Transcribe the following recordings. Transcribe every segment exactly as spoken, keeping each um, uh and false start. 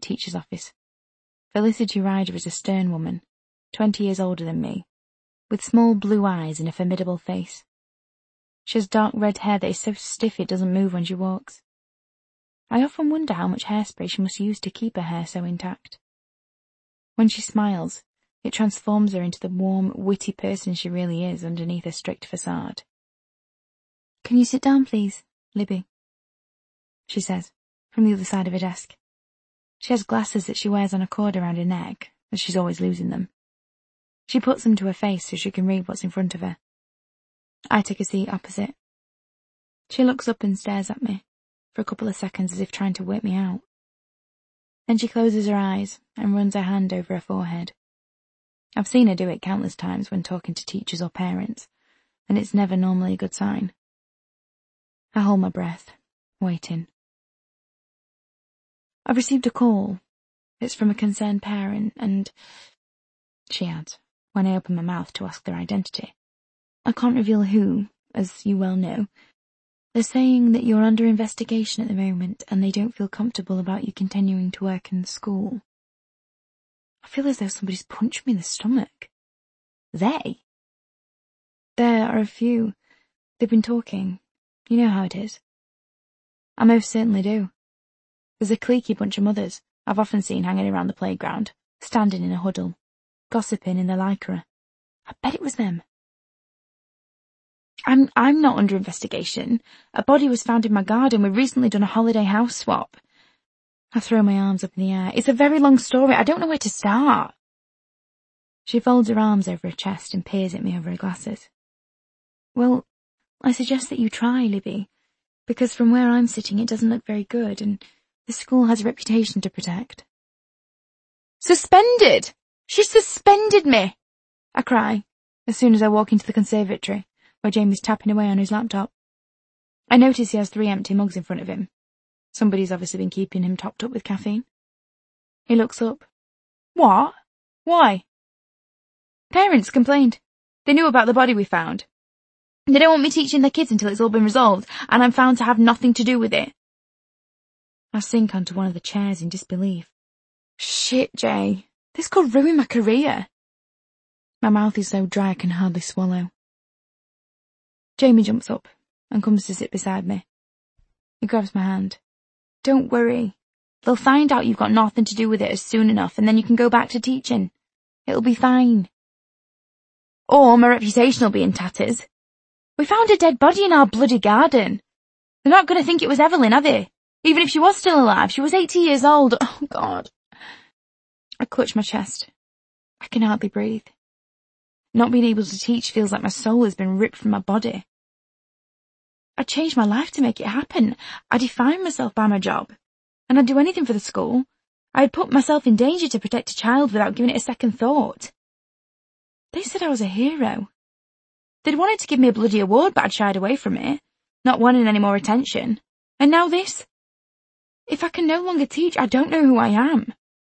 teacher's office. Felicity Ryder is a stern woman, twenty years older than me, with small blue eyes and a formidable face. She has dark red hair that is so stiff it doesn't move when she walks. I often wonder how much hairspray she must use to keep her hair so intact. When she smiles, it transforms her into the warm, witty person she really is underneath a strict facade. "Can you sit down, please, Libby?" she says, from the other side of her desk. She has glasses that she wears on a cord around her neck, as she's always losing them. She puts them to her face so she can read what's in front of her. I take a seat opposite. She looks up and stares at me, for a couple of seconds as if trying to work me out. Then she closes her eyes and runs her hand over her forehead. I've seen her do it countless times when talking to teachers or parents, and it's never normally a good sign. I hold my breath, waiting. I've received a call. It's from a concerned parent, and, she adds, when I open my mouth to ask their identity. I can't reveal who, as you well know. They're saying that you're under investigation at the moment, and they don't feel comfortable about you continuing to work in the school. I feel as though somebody's punched me in the stomach. They? There are a few. They've been talking. You know how it is. I most certainly do. There's a cliquey bunch of mothers I've often seen hanging around the playground, standing in a huddle, gossiping in their lycra. I bet it was them. I'm I'm not under investigation. A body was found in my garden. We've recently done a holiday house swap. I throw my arms up in the air. It's a very long story. I don't know where to start. She folds her arms over her chest and peers at me over her glasses. Well, I suggest that you try, Libby, because from where I'm sitting it doesn't look very good, and the school has a reputation to protect. Suspended! She suspended me! I cry, as soon as I walk into the conservatory, where Jamie's tapping away on his laptop. I notice he has three empty mugs in front of him. Somebody's obviously been keeping him topped up with caffeine. He looks up. What? Why? Parents complained. They knew about the body we found. They don't want me teaching their kids until it's all been resolved, and I'm found to have nothing to do with it. I sink onto one of the chairs in disbelief. Shit, Jay. This could ruin my career. My mouth is so dry I can hardly swallow. Jamie jumps up and comes to sit beside me. He grabs my hand. Don't worry. They'll find out you've got nothing to do with it as soon enough, and then you can go back to teaching. It'll be fine. Or my reputation will be in tatters. We found a dead body in our bloody garden. They're not going to think it was Evelyn, are they? Even if she was still alive, she was eighty years old. Oh, God. I clutch my chest. I can hardly breathe. Not being able to teach feels like my soul has been ripped from my body. I changed my life to make it happen. I defined myself by my job. And I'd do anything for the school. I'd put myself in danger to protect a child without giving it a second thought. They said I was a hero. They'd wanted to give me a bloody award, but I'd shied away from it, not wanting any more attention. And now this. If I can no longer teach, I don't know who I am.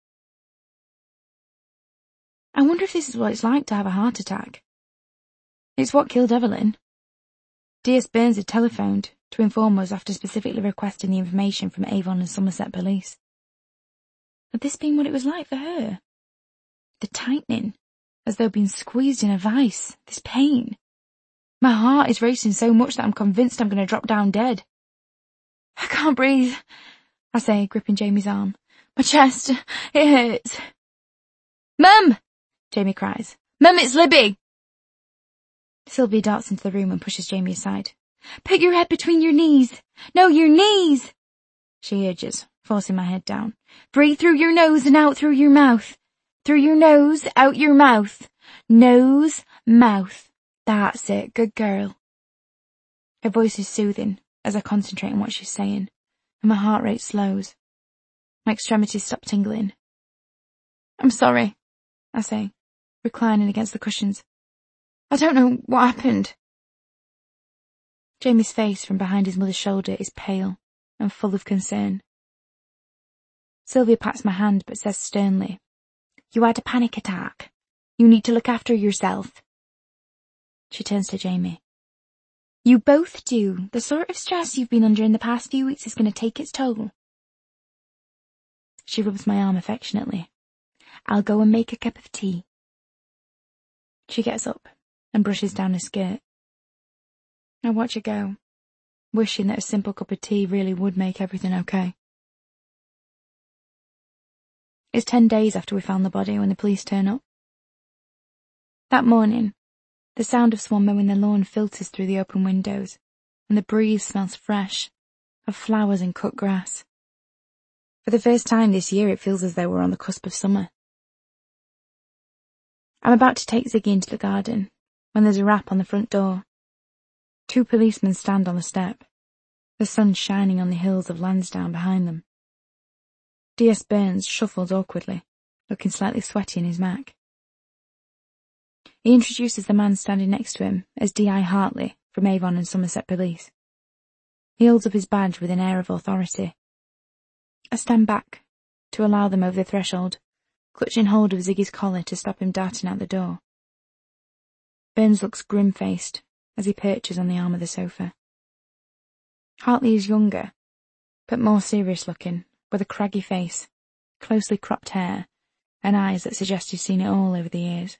I wonder if this is what it's like to have a heart attack. It's what killed Evelyn. D S Burns had telephoned to inform us after specifically requesting the information from Avon and Somerset Police. Had this been what it was like for her? The tightening, as though being squeezed in a vice, this pain. My heart is racing so much that I'm convinced I'm going to drop down dead. I can't breathe, I say, gripping Jamie's arm. My chest, it hurts. Mum! Jamie cries. Mum, it's Libby! Sylvia darts into the room and pushes Jamie aside. Put your head between your knees. No, your knees! She urges, forcing my head down. Breathe through your nose and out through your mouth. Through your nose, out your mouth. Nose, mouth. That's it, good girl. Her voice is soothing as I concentrate on what she's saying, and my heart rate slows. My extremities stop tingling. I'm sorry, I say, reclining against the cushions. I don't know what happened. Jamie's face from behind his mother's shoulder is pale and full of concern. Sylvia pats my hand but says sternly, You had a panic attack. You need to look after yourself. She turns to Jamie. You both do. The sort of stress you've been under in the past few weeks is going to take its toll. She rubs my arm affectionately. I'll go and make a cup of tea. She gets up and brushes down her skirt. I watch her go, wishing that a simple cup of tea really would make everything okay. It's ten days after we found the body when the police turn up. That morning, the sound of someone mowing the lawn filters through the open windows, and the breeze smells fresh, of flowers and cut grass. For the first time this year it feels as though we're on the cusp of summer. I'm about to take Ziggy into the garden, when there's a rap on the front door. Two policemen stand on the step, the sun shining on the hills of Lansdowne behind them. D S Burns shuffles awkwardly, looking slightly sweaty in his mac. He introduces the man standing next to him as D I Hartley from Avon and Somerset Police. He holds up his badge with an air of authority. I stand back to allow them over the threshold, clutching hold of Ziggy's collar to stop him darting out the door. Burns looks grim-faced as he perches on the arm of the sofa. Hartley is younger, but more serious-looking, with a craggy face, closely cropped hair, and eyes that suggest he's seen it all over the years.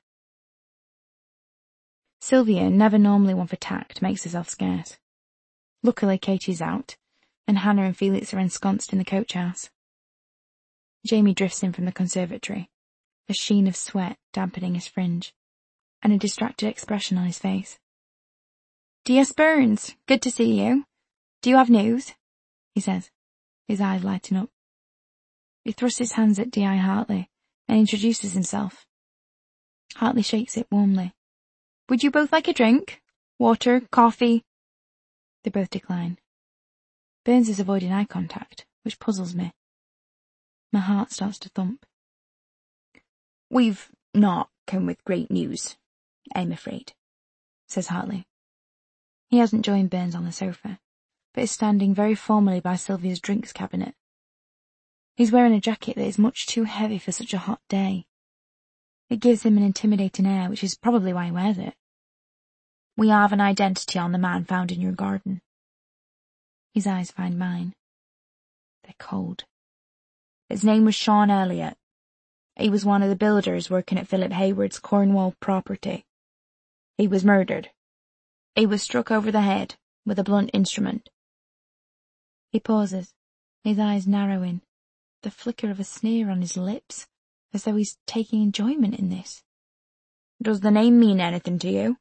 Sylvia, never normally one for tact, makes herself scarce. Luckily Katie's out, and Hannah and Felix are ensconced in the coach house. Jamie drifts in from the conservatory, a sheen of sweat dampening his fringe, and a distracted expression on his face. D S Burns, good to see you. Do you have news? He says, his eyes lighting up. He thrusts his hands at D I Hartley and introduces himself. Hartley shakes it warmly. Would you both like a drink? Water, coffee? They both decline. Burns is avoiding eye contact, which puzzles me. My heart starts to thump. We've not come with great news, I'm afraid, says Hartley. He hasn't joined Burns on the sofa, but is standing very formally by Sylvia's drinks cabinet. He's wearing a jacket that is much too heavy for such a hot day. It gives him an intimidating air, which is probably why he wears it. We have an identity on the man found in your garden. His eyes find mine. They're cold. His name was Sean Elliott. He was one of the builders working at Philip Hayward's Cornwall property. He was murdered. He was struck over the head with a blunt instrument. He pauses, his eyes narrowing, the flicker of a sneer on his lips, as though he's taking enjoyment in this. Does the name mean anything to you?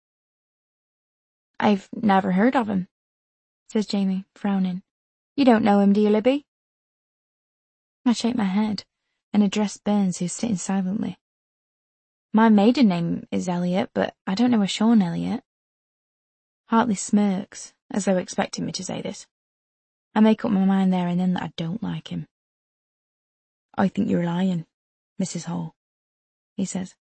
I've never heard of him, says Jamie, frowning. You don't know him, do you, Libby? I shake my head and address Burns, who's sitting silently. My maiden name is Elliot, but I don't know a Sean Elliot. Hartley smirks, as though expecting me to say this. I make up my mind there and then that I don't like him. I think you're lying, Missus Hall, he says.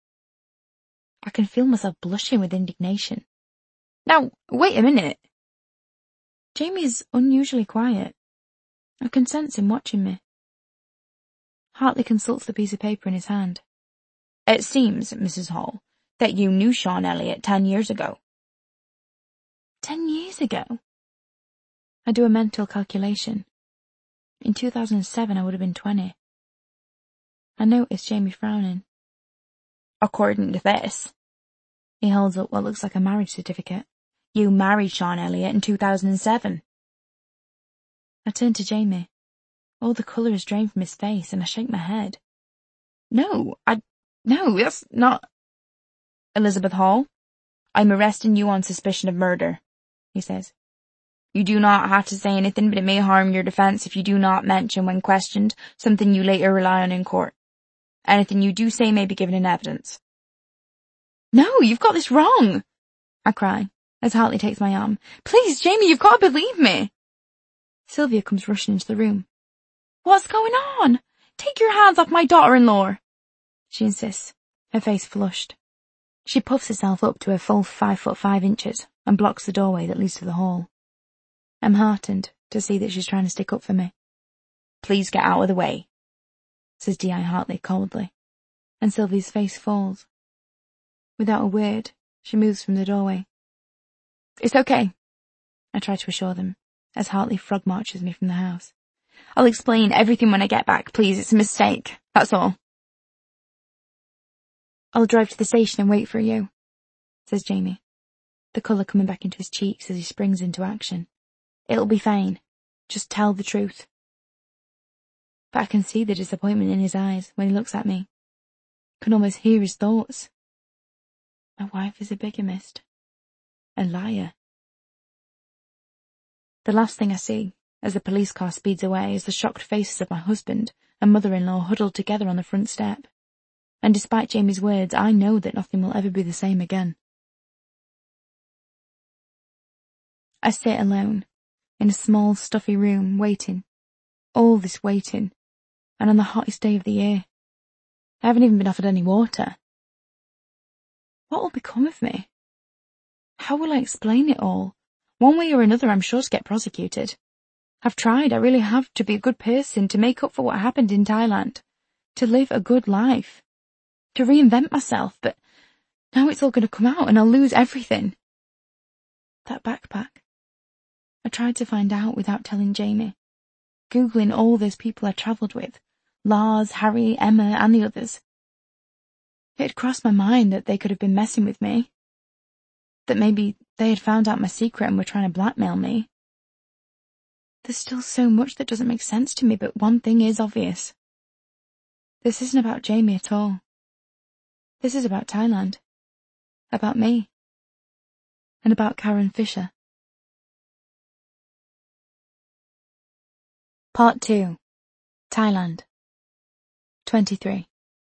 I can feel myself blushing with indignation. Now, wait a minute. Jamie is unusually quiet. I can sense him watching me. Hartley consults the piece of paper in his hand. It seems, Missus Hall, that you knew Sean Elliott ten years ago. Ten years ago? I do a mental calculation. In two thousand seven I would have been twenty. I notice Jamie frowning. According to this, he holds up what looks like a marriage certificate. You married Sean Elliott in two thousand seven. I turn to Jamie. All the colour is drained from his face, and I shake my head. No, I... No, that's not... Elizabeth Hall, I'm arresting you on suspicion of murder, he says. You do not have to say anything, but it may harm your defence if you do not mention, when questioned, something you later rely on in court. Anything you do say may be given in evidence. No, you've got this wrong, I cry, as Hartley takes my arm. Please, Jamie, you've got to believe me. Sylvia comes rushing into the room. What's going on? Take your hands off my daughter-in-law, she insists, her face flushed. She puffs herself up to her full five foot five inches and blocks the doorway that leads to the hall. I'm heartened to see that she's trying to stick up for me. Please get out of the way, says D I Hartley coldly, and Sylvia's face falls. Without a word, she moves from the doorway. It's okay, I try to assure them, as Hartley frog marches me from the house. I'll explain everything when I get back, please. It's a mistake. That's all. I'll drive to the station and wait for you, says Jamie, the colour coming back into his cheeks as he springs into action. It'll be fine. Just tell the truth. But I can see the disappointment in his eyes when he looks at me. Can almost hear his thoughts. My wife is a bigamist. A liar. The last thing I see, as the police car speeds away, is the shocked faces of my husband and mother-in-law huddled together on the front step. And despite Jamie's words, I know that nothing will ever be the same again. I sit alone, in a small, stuffy room, waiting. All this waiting. And on the hottest day of the year. I haven't even been offered any water. What will become of me? How will I explain it all? One way or another, I'm sure to get prosecuted. I've tried, I really have, to be a good person, to make up for what happened in Thailand, to live a good life, to reinvent myself, but now it's all going to come out and I'll lose everything. That backpack. I tried to find out without telling Jamie, Googling all those people I travelled with, Lars, Harry, Emma, and the others. It had crossed my mind that they could have been messing with me, that maybe they had found out my secret and were trying to blackmail me. There's still so much that doesn't make sense to me, but one thing is obvious. This isn't about Jamie at all. This is about Thailand. About me. And about Karen Fisher. Part two. Thailand. twenty-three.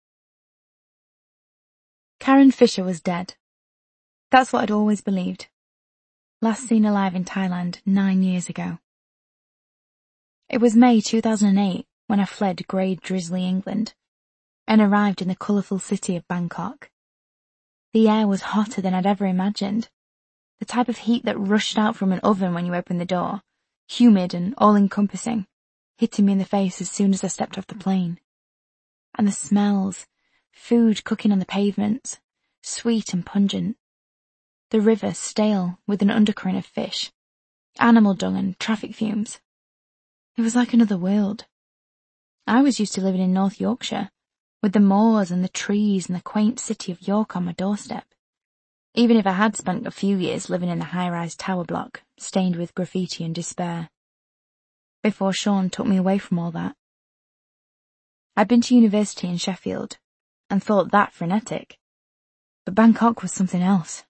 Karen Fisher was dead. That's what I'd always believed. Last seen alive in Thailand nine years ago. It was May two thousand eight when I fled grey, drizzly England and arrived in the colourful city of Bangkok. The air was hotter than I'd ever imagined. The type of heat that rushed out from an oven when you opened the door, humid and all-encompassing, hitting me in the face as soon as I stepped off the plane. And the smells, food cooking on the pavements, sweet and pungent. The river stale with an undercurrent of fish, animal dung and traffic fumes. It was like another world. I was used to living in North Yorkshire, with the moors and the trees and the quaint city of York on my doorstep, even if I had spent a few years living in a high-rise tower block, stained with graffiti and despair, before Sean took me away from all that. I'd been to university in Sheffield, and thought that frenetic, but Bangkok was something else.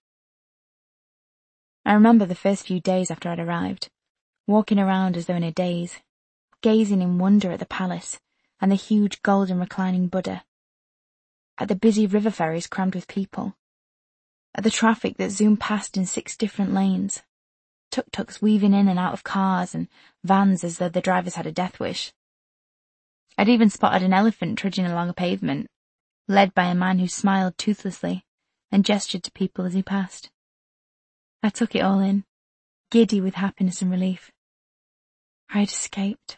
I remember the first few days after I'd arrived, walking around as though in a daze, gazing in wonder at the palace and the huge golden reclining Buddha, at the busy river ferries crammed with people, at the traffic that zoomed past in six different lanes, tuk-tuks weaving in and out of cars and vans as though the drivers had a death wish. I'd even spotted an elephant trudging along a pavement, led by a man who smiled toothlessly and gestured to people as he passed. I took it all in, giddy with happiness and relief. I had escaped.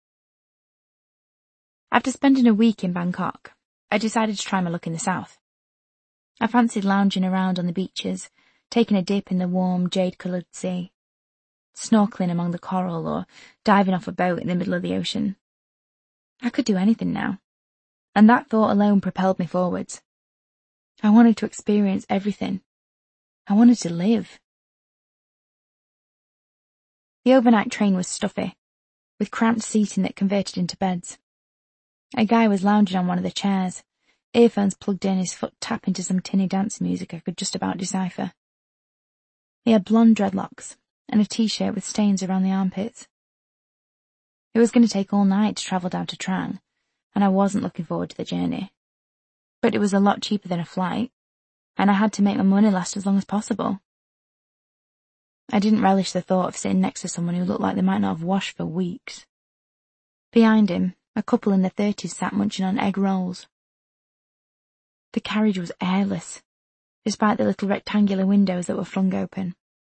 After spending a week in Bangkok, I decided to try my luck in the south. I fancied lounging around on the beaches, taking a dip in the warm, jade-coloured sea, snorkelling among the coral or diving off a boat in the middle of the ocean. I could do anything now, and that thought alone propelled me forwards. I wanted to experience everything. I wanted to live. The overnight train was stuffy, with cramped seating that converted into beds. A guy was lounging on one of the chairs, earphones plugged in, his foot tapping to some tinny dance music I could just about decipher. He had blonde dreadlocks and a t-shirt with stains around the armpits. It was going to take all night to travel down to Trang, and I wasn't looking forward to the journey. But it was a lot cheaper than a flight, and I had to make my money last as long as possible. I didn't relish the thought of sitting next to someone who looked like they might not have washed for weeks. Behind him, a couple in their thirties sat munching on egg rolls. The carriage was airless, despite the little rectangular windows that were flung open.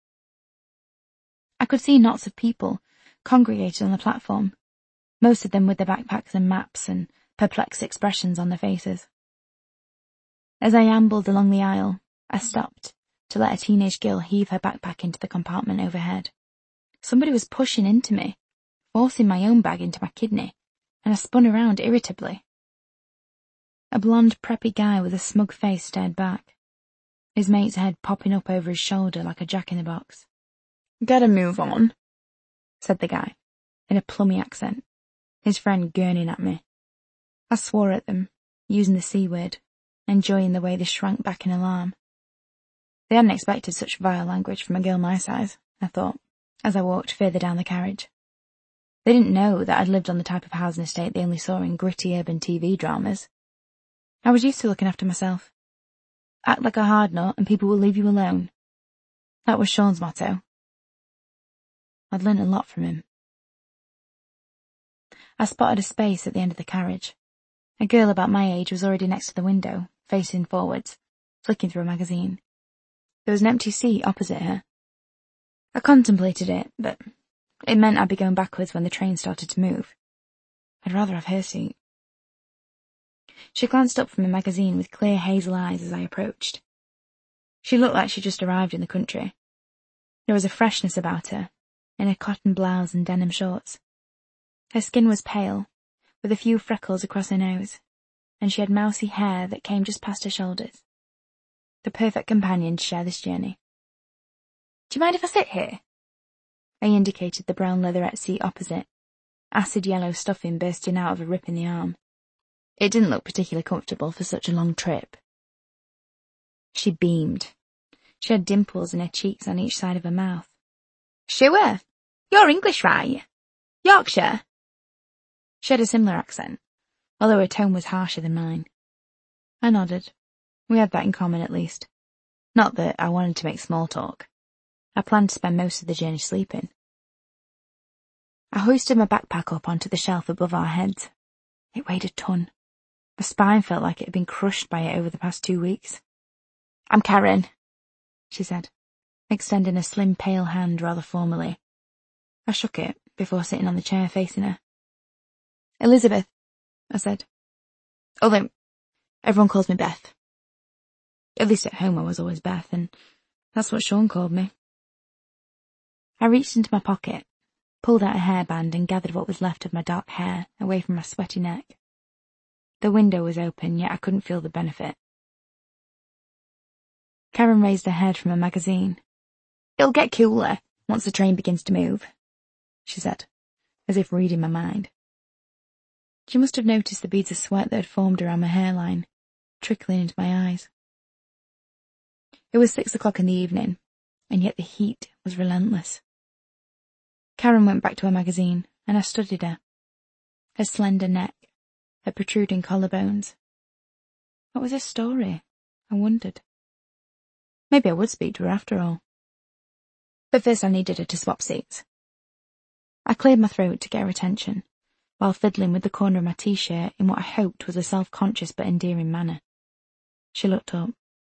I could see knots of people congregated on the platform, most of them with their backpacks and maps and perplexed expressions on their faces. As I ambled along the aisle, I stopped to let a teenage girl heave her backpack into the compartment overhead. Somebody was pushing into me, forcing my own bag into my kidney, and I spun around irritably. A blonde, preppy guy with a smug face stared back, his mate's head popping up over his shoulder like a jack-in-the-box. "Gotta move on," said the guy, in a plummy accent, his friend gurning at me. I swore at them, using the C word, enjoying the way they shrank back in alarm. They hadn't expected such vile language from a girl my size, I thought, as I walked further down the carriage. They didn't know that I'd lived on the type of housing estate they only saw in gritty urban T V dramas. I was used to looking after myself. Act like a hard nut and people will leave you alone. That was Sean's motto. I'd learned a lot from him. I spotted a space at the end of the carriage. A girl about my age was already next to the window, facing forwards, flicking through a magazine. There was an empty seat opposite her. I contemplated it, but it meant I'd be going backwards when the train started to move. I'd rather have her seat. She glanced up from a magazine with clear hazel eyes as I approached. She looked like she'd just arrived in the country. There was a freshness about her, in her cotton blouse and denim shorts. Her skin was pale, with a few freckles across her nose, and she had mousy hair that came just past her shoulders. The perfect companion to share this journey. "Do you mind if I sit here?" I indicated the brown leatherette seat opposite, acid yellow stuffing bursting out of a rip in the arm. It didn't look particularly comfortable for such a long trip. She beamed. She had dimples in her cheeks on each side of her mouth. "Sure. You're English, right? Yorkshire?" She had a similar accent, although her tone was harsher than mine. I nodded. We had that in common at least. Not that I wanted to make small talk. I planned to spend most of the journey sleeping. I hoisted my backpack up onto the shelf above our heads. It weighed a ton. My spine felt like it had been crushed by it over the past two weeks. "I'm Karen," she said, extending a slim pale hand rather formally. I shook it before sitting on the chair facing her. "Elizabeth," I said. "Although everyone calls me Beth. At least at home I was always Beth, and that's what Sean called me." I reached into my pocket, pulled out a hairband and gathered what was left of my dark hair away from my sweaty neck. The window was open, yet I couldn't feel the benefit. Karen raised her head from a magazine. "It'll get cooler once the train begins to move," she said, as if reading my mind. She must have noticed the beads of sweat that had formed around my hairline, trickling into my eyes. It was six o'clock in the evening, and yet the heat was relentless. Karen went back to her magazine, and I studied her. Her slender neck, her protruding collarbones. What was her story? I wondered. Maybe I would speak to her after all. But first I needed her to swap seats. I cleared my throat to get her attention, while fiddling with the corner of my t-shirt in what I hoped was a self-conscious but endearing manner. She looked up.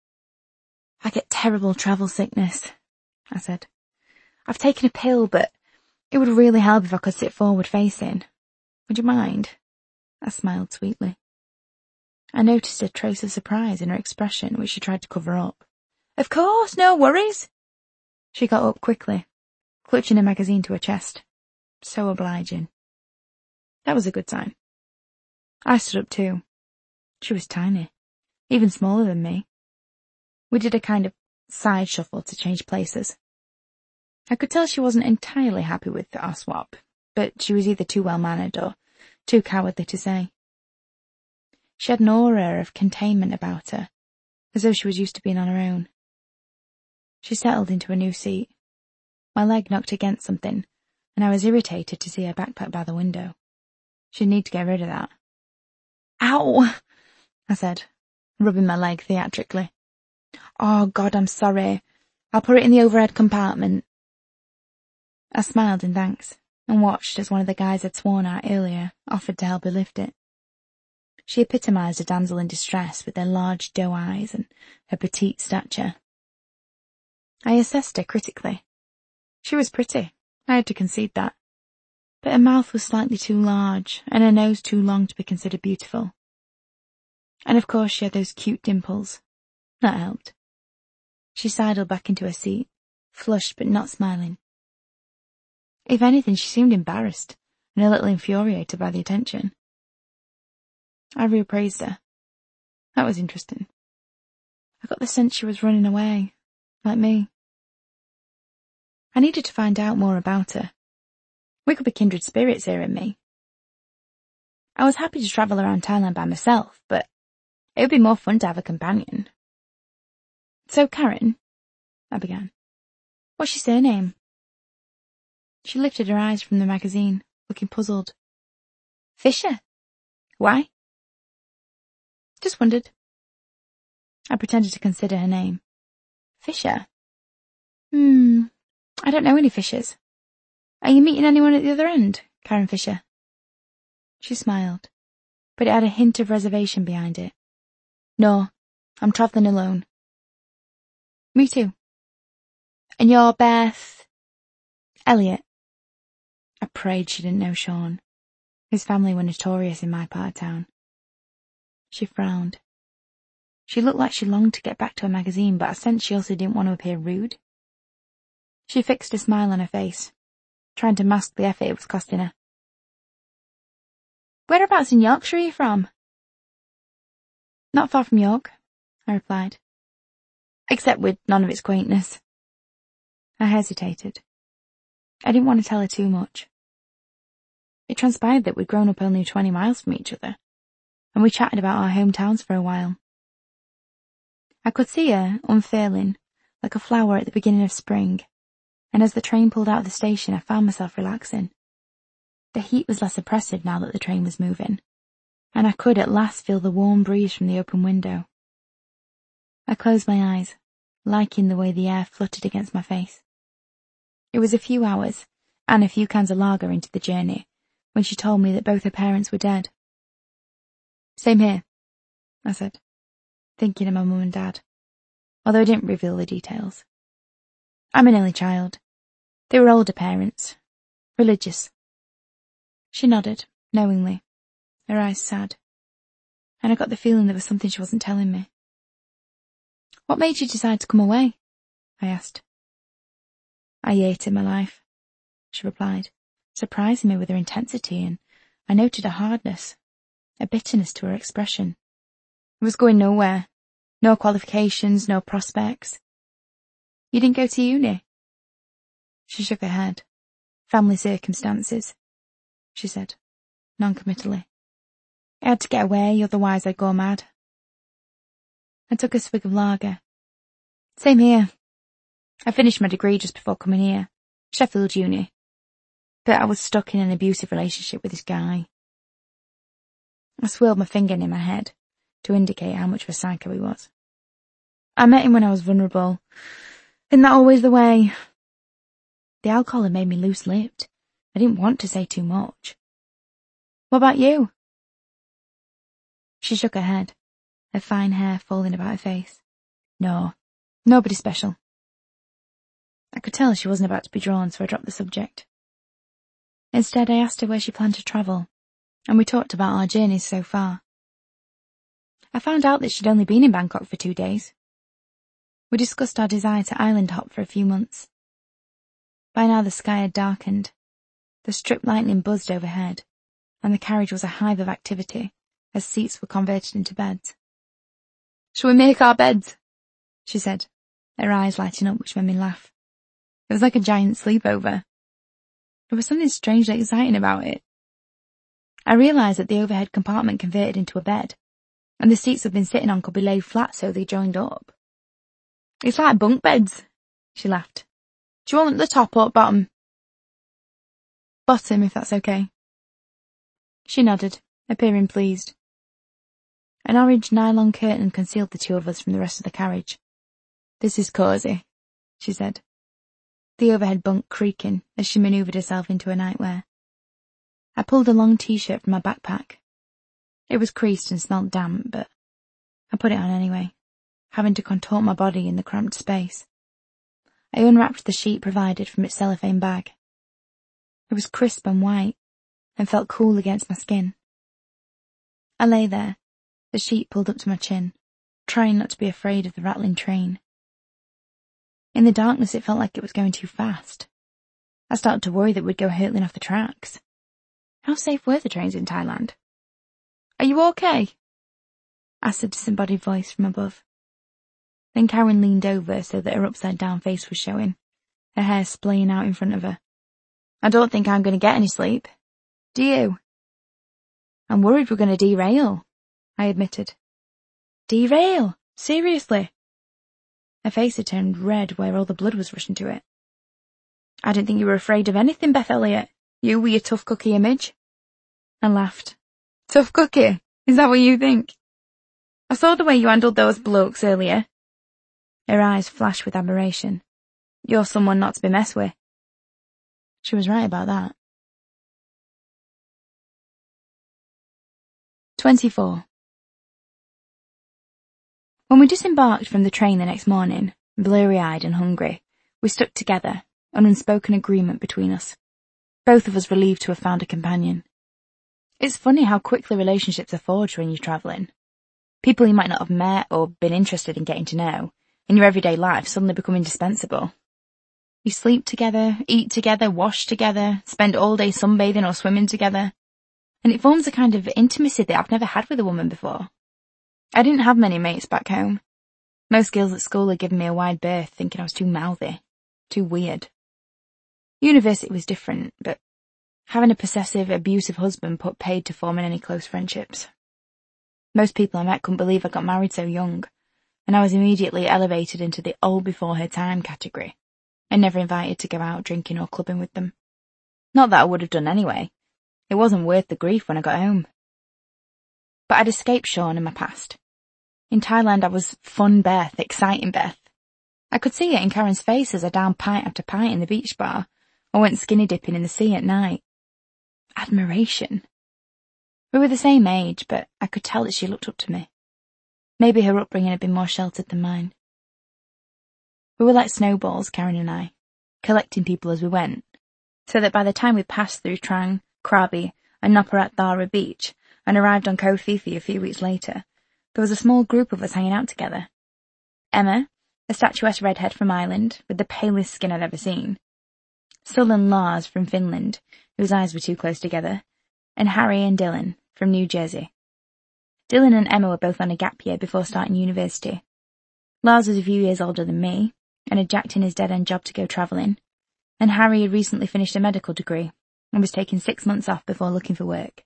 "I get terrible travel sickness," I said. "I've taken a pill, but it would really help if I could sit forward facing. Would you mind?" I smiled sweetly. I noticed a trace of surprise in her expression, which she tried to cover up. "Of course, no worries." She got up quickly, clutching a magazine to her chest. So obliging. That was a good sign. I stood up too. She was tiny, even smaller than me. We did a kind of side shuffle to change places. I could tell she wasn't entirely happy with our swap, but she was either too well-mannered or too cowardly to say. She had an aura of containment about her, as though she was used to being on her own. She settled into a new seat. My leg knocked against something, and I was irritated to see her backpack by the window. She'd need to get rid of that. "Ow!" I said, rubbing my leg theatrically. "Oh, God, I'm sorry. I'll put it in the overhead compartment." I smiled in thanks, and watched as one of the guys I'd sworn at earlier offered to help her lift it. She epitomised a damsel in distress with her large doe eyes and her petite stature. I assessed her critically. She was pretty, I had to concede that. But her mouth was slightly too large, and her nose too long to be considered beautiful. And of course she had those cute dimples. That helped. She sidled back into her seat, flushed but not smiling. If anything, she seemed embarrassed, and a little infuriated by the attention. I reappraised her. That was interesting. I got the sense she was running away, like me. I needed to find out more about her. We could be kindred spirits, her and me. I was happy to travel around Thailand by myself, but it would be more fun to have a companion. So, Karen, I began, what's your surname? She lifted her eyes from the magazine, looking puzzled. Fisher. Why? Just wondered. I pretended to consider her name. Fisher? Hmm, I don't know any Fishers. Are you meeting anyone at the other end, Karen Fisher? She smiled, but it had a hint of reservation behind it. No, I'm travelling alone. Me too. And you're Beth... Elliot. I prayed she didn't know Sean. His family were notorious in my part of town. She frowned. She looked like she longed to get back to her magazine, but I sensed she also didn't want to appear rude. She fixed a smile on her face, trying to mask the effort it was costing her. Whereabouts in Yorkshire are you from? Not far from York, I replied. Except with none of its quaintness. I hesitated. I didn't want to tell her too much. It transpired that we'd grown up only twenty miles from each other, and we chatted about our hometowns for a while. I could see her, unfailing, like a flower at the beginning of spring, and as the train pulled out of the station I found myself relaxing. The heat was less oppressive now that the train was moving, and I could at last feel the warm breeze from the open window. I closed my eyes, liking the way the air fluttered against my face. It was a few hours, and a few cans of lager into the journey, when she told me that both her parents were dead. Same here, I said, thinking of my mum and dad, although I didn't reveal the details. I'm an only child. They were older parents, religious. She nodded, knowingly, her eyes sad, and I got the feeling there was something she wasn't telling me. What made you decide to come away? I asked. I hated my life, she replied, surprising me with her intensity, and I noted a hardness, a bitterness to her expression. I was going nowhere, no qualifications, no prospects. You didn't go to uni? She shook her head. Family circumstances, she said, non-committally. I had to get away, otherwise I'd go mad. I took a swig of lager. Same here. I finished my degree just before coming here, Sheffield Uni. But I was stuck in an abusive relationship with this guy. I swirled my finger in my head to indicate how much of a psycho he was. I met him when I was vulnerable. Isn't that always the way? The alcohol had made me loose-lipped. I didn't want to say too much. What about you? She shook her head, her fine hair falling about her face. No, nobody special. I could tell she wasn't about to be drawn, so I dropped the subject. Instead, I asked her where she planned to travel, and we talked about our journeys so far. I found out that she'd only been in Bangkok for two days. We discussed our desire to island hop for a few months. By now the sky had darkened. The strip lightning buzzed overhead, and the carriage was a hive of activity as seats were converted into beds. Shall we make our beds? She said, her eyes lighting up, which made me laugh. It was like a giant sleepover. There was something strangely exciting about it. I realised that the overhead compartment converted into a bed, and the seats I'd been sitting on could be laid flat so they joined up. It's like bunk beds, she laughed. Do you want the top or bottom? Bottom, if that's okay. She nodded, appearing pleased. An orange nylon curtain concealed the two of us from the rest of the carriage. This is cosy, she said, the overhead bunk creaking as she manoeuvred herself into her nightwear. I pulled a long t-shirt from my backpack. It was creased and smelt damp, but I put it on anyway, having to contort my body in the cramped space. I unwrapped the sheet provided from its cellophane bag. It was crisp and white, and felt cool against my skin. I lay there, the sheet pulled up to my chin, trying not to be afraid of the rattling train. In the darkness it felt like it was going too fast. I started to worry that we'd go hurtling off the tracks. How safe were the trains in Thailand? Are you okay? Asked a disembodied voice from above. Then Karen leaned over so that her upside-down face was showing, her hair splaying out in front of her. I don't think I'm going to get any sleep. Do you? I'm worried we're going to derail, I admitted. Derail? Seriously? Her face had turned red where all the blood was rushing to it. I didn't think you were afraid of anything, Beth Elliot. You with your tough cookie image. I laughed. Tough cookie? Is that what you think? I saw the way you handled those blokes earlier. Her eyes flashed with admiration. You're someone not to be messed with. She was right about that. twenty-four. When we disembarked from the train the next morning, blurry-eyed and hungry, we stuck together, an unspoken agreement between us. Both of us relieved to have found a companion. It's funny how quickly relationships are forged when you're travelling. People you might not have met or been interested in getting to know, in your everyday life suddenly become indispensable. You sleep together, eat together, wash together, spend all day sunbathing or swimming together, and it forms a kind of intimacy that I've never had with a woman before. I didn't have many mates back home. Most girls at school had given me a wide berth, thinking I was too mouthy, too weird. University was different, but having a possessive, abusive husband put paid to forming any close friendships. Most people I met couldn't believe I got married so young, and I was immediately elevated into the old before her time category, and never invited to go out drinking or clubbing with them. Not that I would have done anyway. It wasn't worth the grief when I got home. But I'd escaped Sean in my past. In Thailand I was fun Beth, exciting Beth. I could see it in Karen's face as I downed pint after pint in the beach bar, or went skinny dipping in the sea at night. Admiration. We were the same age, but I could tell that she looked up to me. Maybe her upbringing had been more sheltered than mine. We were like snowballs, Karen and I, collecting people as we went, so that by the time we passed through Trang, Krabi, and Noparat Thara Beach, and arrived on Koh Phi Phi a few weeks later, there was a small group of us hanging out together. Emma, a statuesque redhead from Ireland, with the palest skin I'd ever seen. Sullen Lars from Finland, whose eyes were too close together, and Harry and Dylan from New Jersey. Dylan and Emma were both on a gap year before starting university. Lars was a few years older than me, and had jacked in his dead-end job to go travelling, and Harry had recently finished a medical degree, and was taking six months off before looking for work.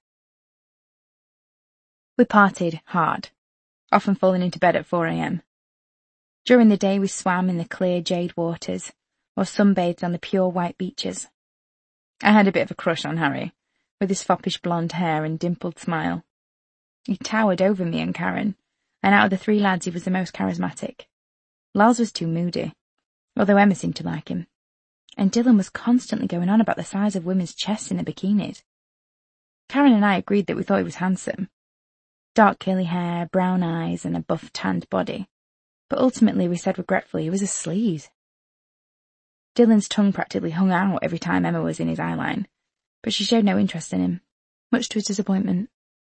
We partied hard, often falling into bed at four a m. During the day we swam in the clear jade waters, or sunbathed on the pure white beaches. I had a bit of a crush on Harry, with his foppish blonde hair and dimpled smile. He towered over me and Karen, and out of the three lads he was the most charismatic. Lars was too moody, although Emma seemed to like him, and Dylan was constantly going on about the size of women's chests in their bikinis. Karen and I agreed that we thought he was handsome. Dark curly hair, brown eyes, and a buff tanned body, but ultimately we said regretfully he was a sleaze. Dylan's tongue practically hung out every time Emma was in his eyeline, but she showed no interest in him, much to his disappointment.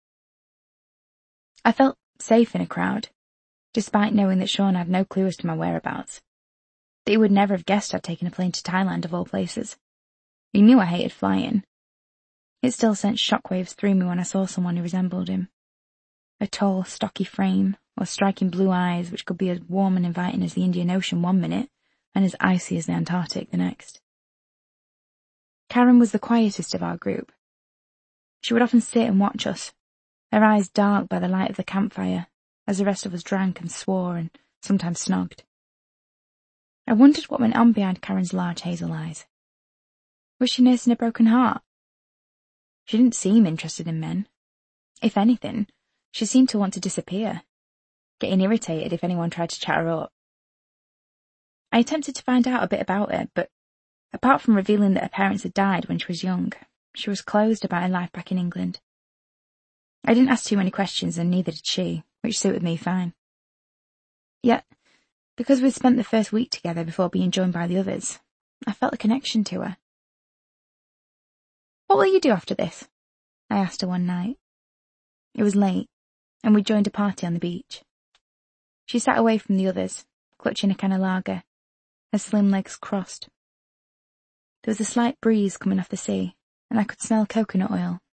I felt safe in a crowd, despite knowing that Sean had no clue as to my whereabouts, that he would never have guessed I'd taken a plane to Thailand of all places. He knew I hated flying. It still sent shockwaves through me when I saw someone who resembled him. A tall, stocky frame, or striking blue eyes which could be as warm and inviting as the Indian Ocean one minute, and as icy as the Antarctic the next. Karen was the quietest of our group. She would often sit and watch us, her eyes dark by the light of the campfire, as the rest of us drank and swore and sometimes snogged. I wondered what went on behind Karen's large hazel eyes. Was she nursing a broken heart? She didn't seem interested in men. If anything, she seemed to want to disappear, getting irritated if anyone tried to chat her up. I attempted to find out a bit about her, but apart from revealing that her parents had died when she was young, she was closed about her life back in England. I didn't ask too many questions, and neither did she, which suited me fine. Yet, because we'd spent the first week together before being joined by the others, I felt a connection to her. "What will you do after this?" I asked her one night. It was late, and we joined a party on the beach. She sat away from the others, clutching a can of lager, her slim legs crossed. There was a slight breeze coming off the sea, and I could smell coconut oil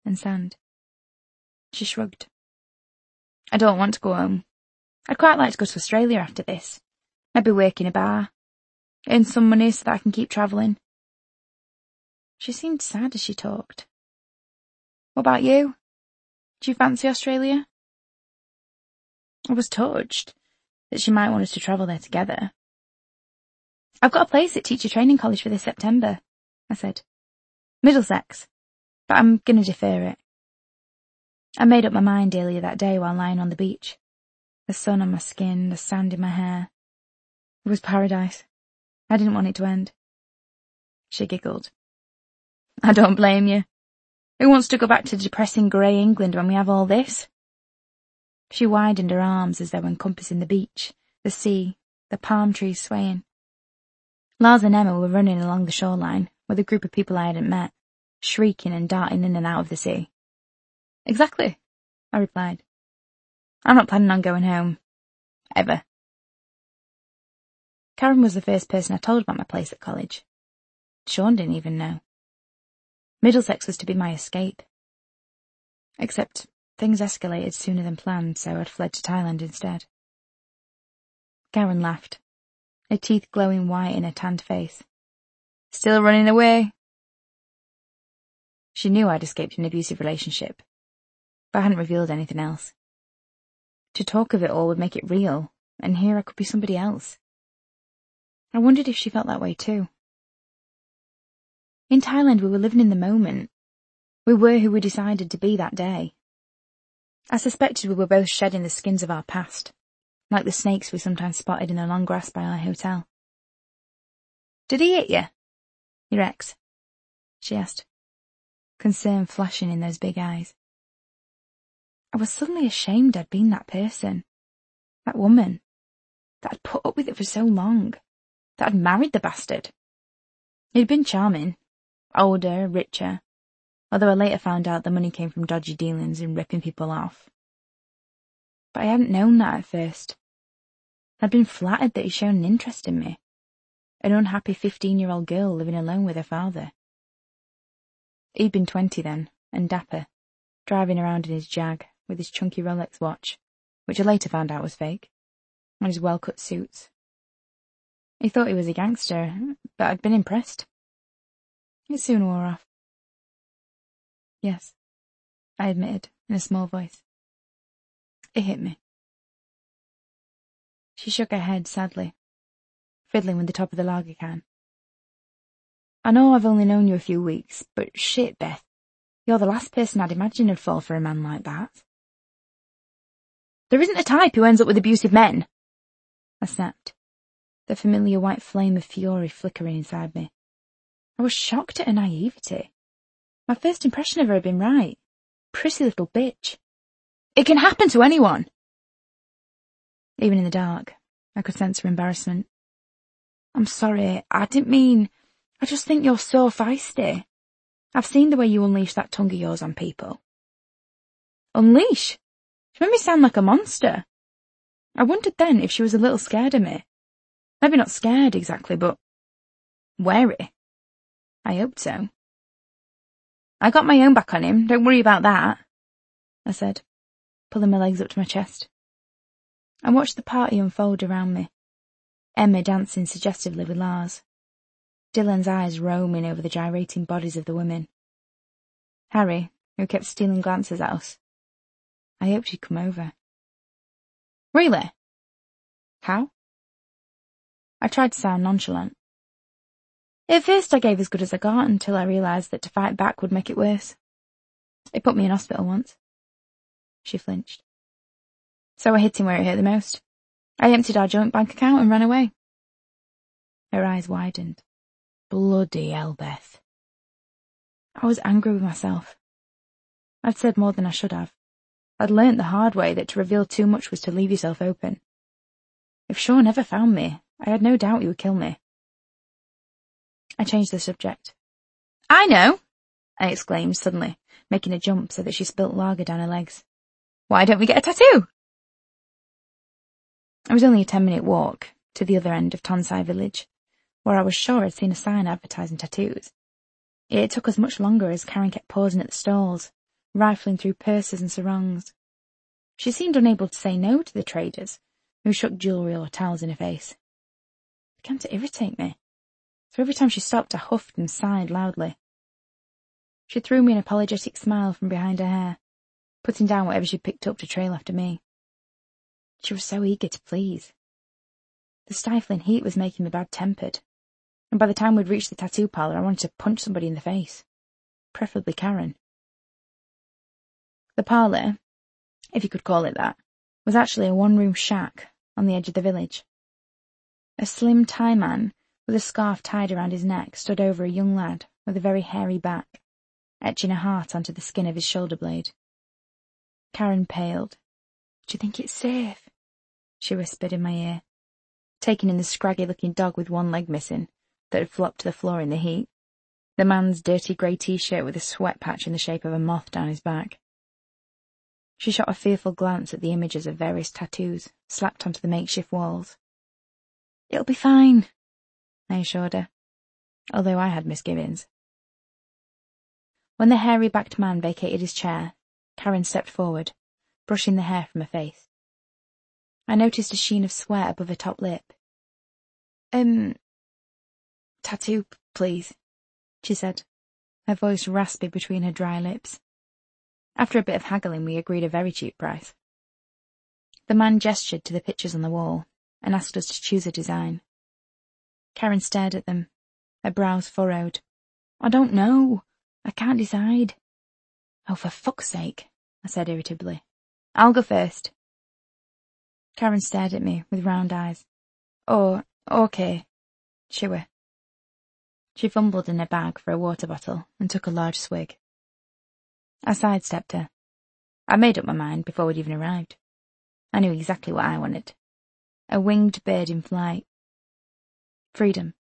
and sand. She shrugged. I don't want to go home. I'd quite like to go to Australia after this. Maybe work in a bar. Earn some money so that I can keep travelling. She seemed sad as she talked. What about you? Do you fancy Australia? I was touched that she might want us to travel there together. I've got a place at Teacher Training College for this September, I said. Middlesex, but I'm going to defer it. I made up my mind earlier that day while lying on the beach. The sun on my skin, the sand in my hair. It was paradise. I didn't want it to end. She giggled. I don't blame you. Who wants to go back to depressing grey England when we have all this? She widened her arms as though encompassing the beach, the sea, the palm trees swaying. Lars and Emma were running along the shoreline with a group of people I hadn't met, shrieking and darting in and out of the sea. Exactly, I replied. I'm not planning on going home. Ever. Karen was the first person I told about my place at college. Sean didn't even know. Middlesex was to be my escape. Except things escalated sooner than planned, so I'd fled to Thailand instead. Karen laughed, her teeth glowing white in her tanned face. Still running away? She knew I'd escaped an abusive relationship, but I hadn't revealed anything else. To talk of it all would make it real, and here I could be somebody else. I wondered if she felt that way too. In Thailand we were living in the moment. We were who we decided to be that day. I suspected we were both shedding the skins of our past, like the snakes we sometimes spotted in the long grass by our hotel. Did he hit you? Your ex? She asked, concern flashing in those big eyes. I was suddenly ashamed I'd been that person, that woman, that I'd put up with it for so long, that I'd married the bastard. He'd been charming, older, richer, although I later found out the money came from dodgy dealings and ripping people off. But I hadn't known that at first. I'd been flattered that he'd shown an interest in me, an unhappy fifteen-year-old girl living alone with her father. He'd been twenty then, and dapper, driving around in his Jag with his chunky Rolex watch, which I later found out was fake, and his well-cut suits. He thought he was a gangster, but I'd been impressed. It soon wore off. Yes, I admitted, in a small voice. It hit me. She shook her head sadly, fiddling with the top of the lager can. I know I've only known you a few weeks, but shit, Beth, you're the last person I'd imagine would fall for a man like that. There isn't a type who ends up with abusive men, I snapped, the familiar white flame of fury flickering inside me. I was shocked at her naivety. My first impression of her had been right. Pretty little bitch. It can happen to anyone. Even in the dark, I could sense her embarrassment. I'm sorry, I didn't mean... I just think you're so feisty. I've seen the way you unleash that tongue of yours on people. Unleash? She made me sound like a monster. I wondered then if she was a little scared of me. Maybe not scared exactly, but wary. I hoped so. I got my own back on him, don't worry about that, I said, pulling my legs up to my chest. I watched the party unfold around me, Emma dancing suggestively with Lars, Dylan's eyes roaming over the gyrating bodies of the women. Harry, who kept stealing glances at us. I hoped he'd come over. Really? How? I tried to sound nonchalant. At first I gave as good as I got until I realised that to fight back would make it worse. It put me in hospital once. She flinched. So I hit him where it hurt the most. I emptied our joint bank account and ran away. Her eyes widened. Bloody hell, Beth. I was angry with myself. I'd said more than I should have. I'd learnt the hard way that to reveal too much was to leave yourself open. If Sean ever found me, I had no doubt he would kill me. I changed the subject. I know, I exclaimed suddenly, making a jump so that she spilt lager down her legs. Why don't we get a tattoo? It was only a ten-minute walk to the other end of Tonsai village, where I was sure I'd seen a sign advertising tattoos. It took us much longer as Karen kept pausing at the stalls, rifling through purses and sarongs. She seemed unable to say no to the traders, who shook jewellery or towels in her face. It began to irritate me, so every time she stopped I huffed and sighed loudly. She threw me an apologetic smile from behind her hair, putting down whatever she picked up to trail after me. She was so eager to please. The stifling heat was making me bad-tempered, and by the time we'd reached the tattoo parlour I wanted to punch somebody in the face, preferably Karen. The parlour, if you could call it that, was actually a one-room shack on the edge of the village. A slim Thai man with a scarf tied around his neck stood over a young lad with a very hairy back, etching a heart onto the skin of his shoulder blade. Karen paled. "Do you think it's safe?" she whispered in my ear, taking in the scraggy-looking dog with one leg missing that had flopped to the floor in the heat, the man's dirty grey t-shirt with a sweat patch in the shape of a moth down his back. She shot a fearful glance at the images of various tattoos slapped onto the makeshift walls. "It'll be fine," I assured her, although I had misgivings. When the hairy-backed man vacated his chair, Karen stepped forward, brushing the hair from her face. I noticed a sheen of sweat above her top lip. Um, tattoo, please, she said, her voice raspy between her dry lips. After a bit of haggling, we agreed a very cheap price. The man gestured to the pictures on the wall and asked us to choose a design. Karen stared at them, her brows furrowed. "I don't know. I can't decide." "Oh, for fuck's sake," I said irritably. "I'll go first." Karen stared at me with round eyes. "Oh, okay. Sure." She fumbled in her bag for a water bottle and took a large swig. I sidestepped her. I made up my mind before we'd even arrived. I knew exactly what I wanted. A winged bird in flight. Freedom.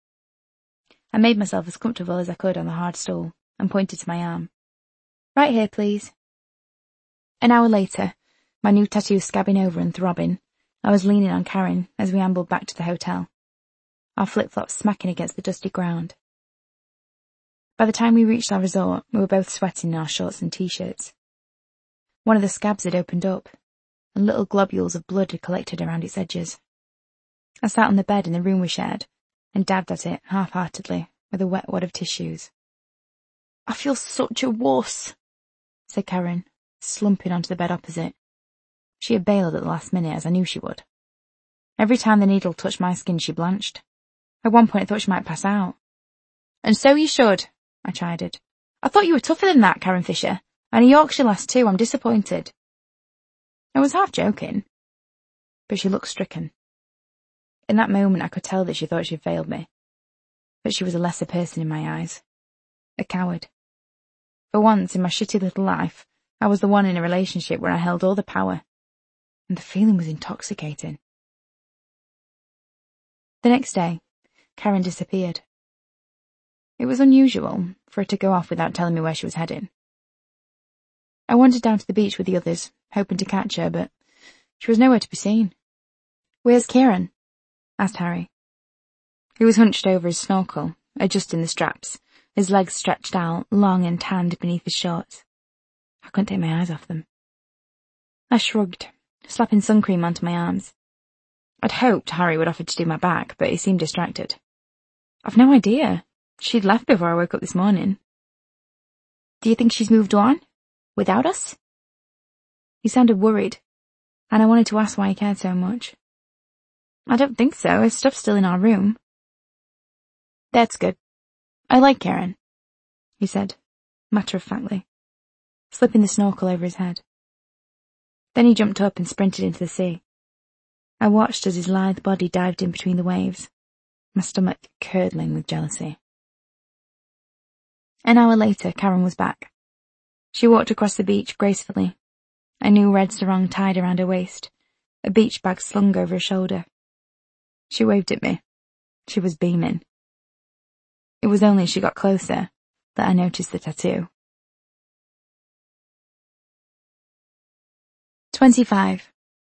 I made myself as comfortable as I could on the hard stool and pointed to my arm. "Right here, please." An hour later, my new tattoo scabbing over and throbbing, I was leaning on Karen as we ambled back to the hotel, our flip-flops smacking against the dusty ground. By the time we reached our resort, we were both sweating in our shorts and t-shirts. One of the scabs had opened up, and little globules of blood had collected around its edges. I sat on the bed in the room we shared and dabbed at it half-heartedly with a wet wad of tissues. "I feel such a wuss," said Karen, slumping onto the bed opposite. She had bailed at the last minute, as I knew she would. Every time the needle touched my skin, she blanched. At one point I thought she might pass out. "And so you should," I chided. "I thought you were tougher than that, Karen Fisher, and a Yorkshire lass too. I'm disappointed." I was half joking, but she looked stricken. In that moment I could tell that she thought she'd failed me, that she was a lesser person in my eyes. A coward. For once in my shitty little life, I was the one in a relationship where I held all the power, and the feeling was intoxicating. The next day, Karen disappeared. It was unusual for her to go off without telling me where she was heading. I wandered down to the beach with the others, hoping to catch her, but she was nowhere to be seen. "Where's Kieran?" asked Harry. He was hunched over his snorkel, adjusting the straps, his legs stretched out, long and tanned beneath his shorts. I couldn't take my eyes off them. I shrugged, slapping sun cream onto my arms. I'd hoped Harry would offer to do my back, but he seemed distracted. "I've no idea. She'd left before I woke up this morning." "Do you think she's moved on? Without us?" He sounded worried, and I wanted to ask why he cared so much. "I don't think so. His stuff's still in our room." "That's good. I like Karen," he said, matter-of-factly, slipping the snorkel over his head. Then he jumped up and sprinted into the sea. I watched as his lithe body dived in between the waves, my stomach curdling with jealousy. An hour later, Karen was back. She walked across the beach gracefully, a new red sarong tied around her waist, a beach bag slung over her shoulder. She waved at me. She was beaming. It was only as she got closer that I noticed the tattoo. twenty-five.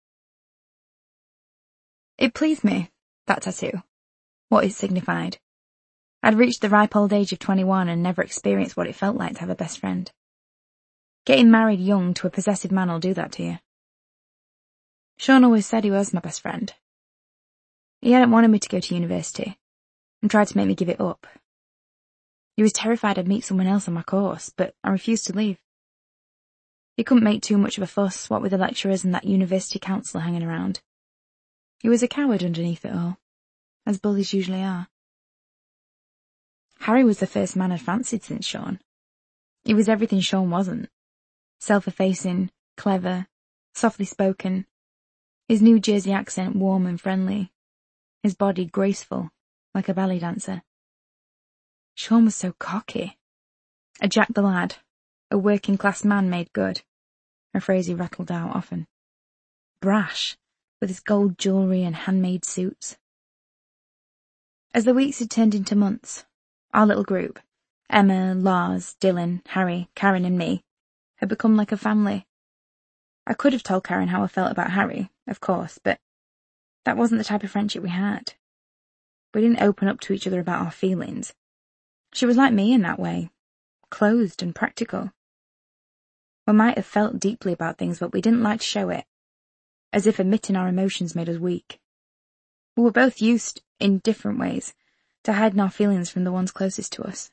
It pleased me, that tattoo, what it signified. I'd reached the ripe old age of twenty-one and never experienced what it felt like to have a best friend. Getting married young to a possessive man will do that to you. Sean always said he was my best friend. He hadn't wanted me to go to university, and tried to make me give it up. He was terrified I'd meet someone else on my course, but I refused to leave. He couldn't make too much of a fuss, what with the lecturers and that university counsellor hanging around. He was a coward underneath it all, as bullies usually are. Harry was the first man I'd fancied since Sean. He was everything Sean wasn't. Self-effacing, clever, softly spoken, his New Jersey accent warm and friendly, his body graceful, like a ballet dancer. Sean was so cocky. A Jack the Lad, a working-class man made good, a phrase he rattled out often. Brash, with his gold jewellery and handmade suits. As the weeks had turned into months, our little group, Emma, Lars, Dylan, Harry, Karen and me, had become like a family. I could have told Karen how I felt about Harry, of course, but that wasn't the type of friendship we had. We didn't open up to each other about our feelings. She was like me in that way, closed and practical. We might have felt deeply about things, but we didn't like to show it, as if admitting our emotions made us weak. We were both used, in different ways, to hiding our feelings from the ones closest to us.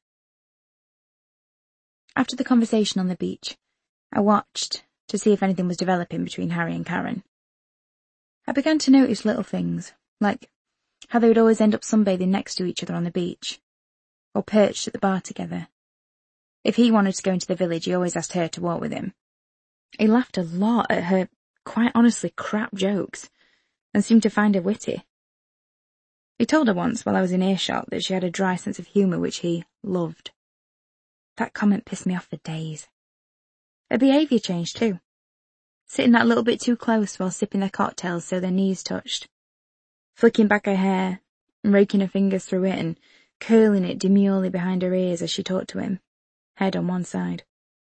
After the conversation on the beach, I watched to see if anything was developing between Harry and Karen. I began to notice little things, like how they would always end up sunbathing next to each other on the beach, or perched at the bar together. If he wanted to go into the village, he always asked her to walk with him. He laughed a lot at her, quite honestly, crap jokes, and seemed to find her witty. He told her once, while I was in earshot, that she had a dry sense of humour which he loved. That comment pissed me off for days. Her behaviour changed too, sitting that little bit too close while sipping their cocktails so their knees touched, flicking back her hair, and raking her fingers through it and curling it demurely behind her ears as she talked to him, head on one side.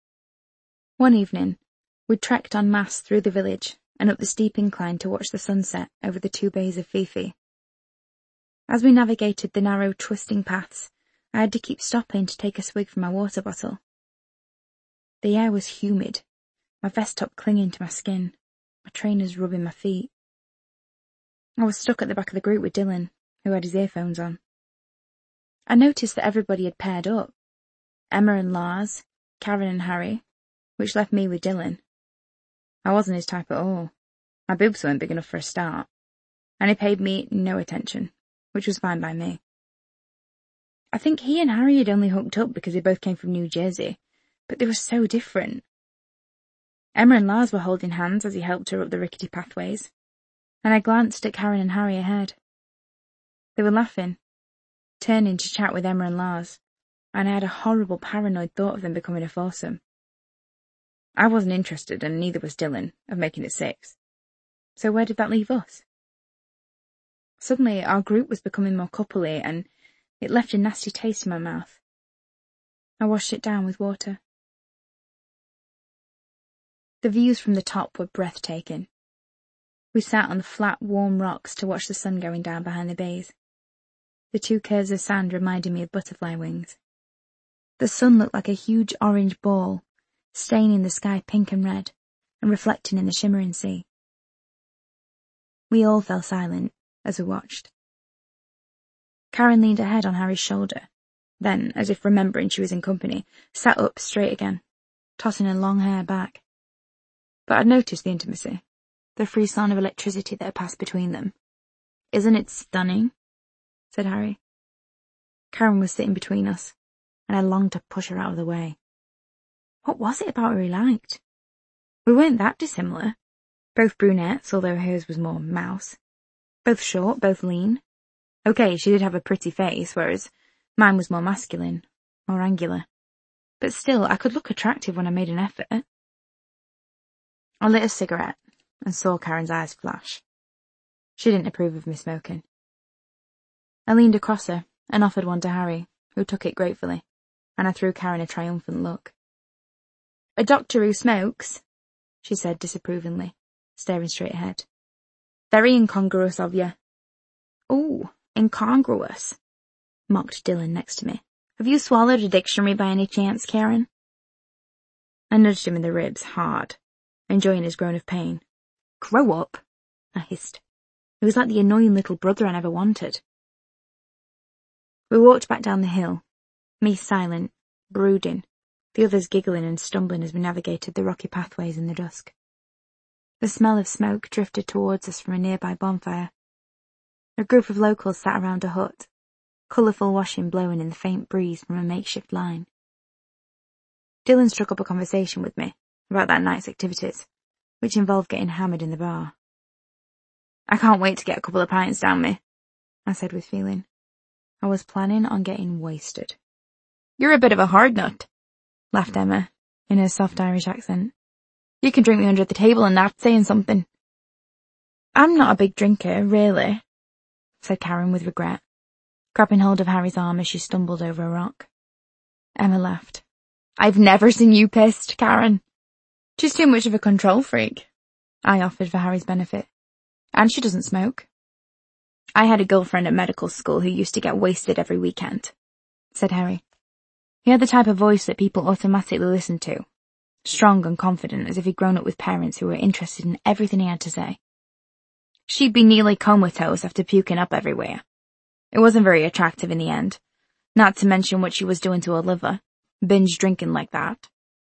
One evening, we trekked en masse through the village and up the steep incline to watch the sunset over the two bays of Fifi. As we navigated the narrow, twisting paths, I had to keep stopping to take a swig from my water bottle. The air was humid, my vest top clinging to my skin, my trainers rubbing my feet. I was stuck at the back of the group with Dylan, who had his earphones on. I noticed that everybody had paired up. Emma and Lars, Karen and Harry, which left me with Dylan. I wasn't his type at all. My boobs weren't big enough for a start, and he paid me no attention, which was fine by me. I think he and Harry had only hooked up because they both came from New Jersey, but they were so different. Emma and Lars were holding hands as he helped her up the rickety pathways, and I glanced at Karen and Harry ahead. They were laughing, turning to chat with Emma and Lars, and I had a horrible paranoid thought of them becoming a foursome. I wasn't interested, and neither was Dylan, of making it six. So where did that leave us? Suddenly our group was becoming more coupley, and it left a nasty taste in my mouth. I washed it down with water. The views from the top were breathtaking. We sat on the flat, warm rocks to watch the sun going down behind the bays. The two curves of sand reminded me of butterfly wings. The sun looked like a huge orange ball, staining the sky pink and red, and reflecting in the shimmering sea. We all fell silent as we watched. Karen leaned her head on Harry's shoulder, then, as if remembering she was in company, sat up straight again, tossing her long hair back. But I'd noticed the intimacy, the frisson of electricity that had passed between them. "Isn't it stunning?" said Harry. Karen was sitting between us, and I longed to push her out of the way. What was it about her he liked? We weren't that dissimilar. Both brunettes, although hers was more mouse. Both short, both lean. Okay, she did have a pretty face, whereas mine was more masculine, more angular. But still, I could look attractive when I made an effort. I lit a cigarette and saw Karen's eyes flash. She didn't approve of me smoking. I leaned across her and offered one to Harry, who took it gratefully, and I threw Karen a triumphant look. "A doctor who smokes," she said disapprovingly, staring straight ahead. "Very incongruous of you." "Ooh, incongruous," mocked Dylan next to me. "Have you swallowed a dictionary by any chance, Karen?" I nudged him in the ribs hard, enjoying his groan of pain. Grow up, I hissed. He was like the annoying little brother I never wanted. We walked back down the hill, me silent, brooding, the others giggling and stumbling as we navigated the rocky pathways in the dusk. The smell of smoke drifted towards us from a nearby bonfire. A group of locals sat around a hut, colourful washing blowing in the faint breeze from a makeshift line. Dylan struck up a conversation with me about that night's activities, which involved getting hammered in the bar. I can't wait to get a couple of pints down me, I said with feeling. I was planning on getting wasted. You're a bit of a hard nut, laughed Emma, in her soft Irish accent. You can drink me under the table and that's saying something. I'm not a big drinker, really, said Karen with regret, grabbing hold of Harry's arm as she stumbled over a rock. Emma laughed. I've never seen you pissed, Karen. She's too much of a control freak, I offered for Harry's benefit. And she doesn't smoke. I had a girlfriend at medical school who used to get wasted every weekend, said Harry. He had the type of voice that people automatically listened to, strong and confident as if he'd grown up with parents who were interested in everything he had to say. She'd be nearly comatose after puking up everywhere. It wasn't very attractive in the end, not to mention what she was doing to her liver, binge drinking like that.